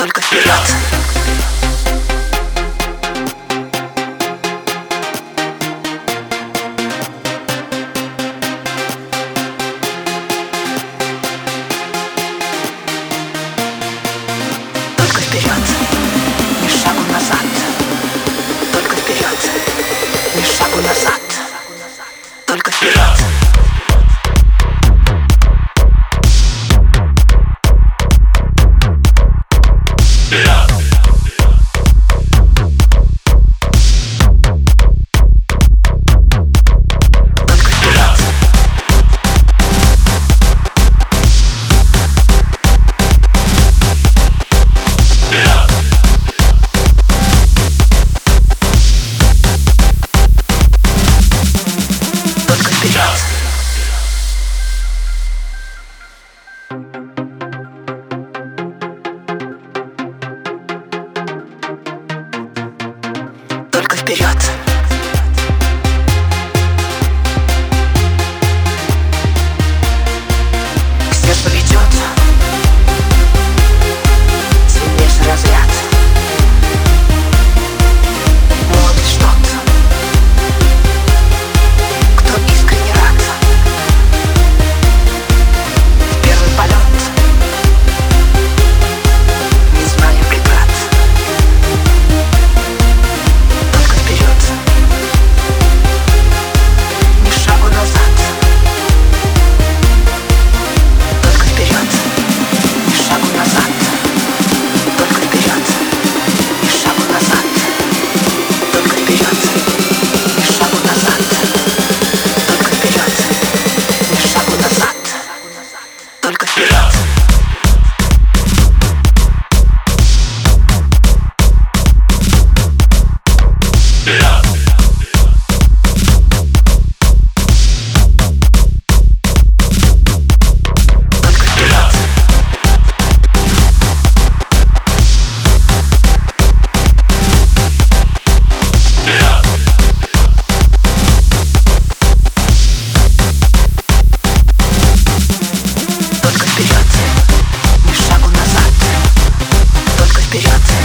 Только вперед. Только вперед, ни шагу назад. Только вперед, ни шагу назад. Только вперед. Только вперед. К свету ведет сильнейший разряд. Молодый что-то, кто искренне рад. В первый полет не зная преград. Только вперед, ни шагу назад. Только вперед, ни шагу назад. Только вперед, ни шагу назад. Только вперед, ни шагу назад. Только вперед, ни шагу назад. Только вперед. Только вперед, ни шагу назад. Только вперед.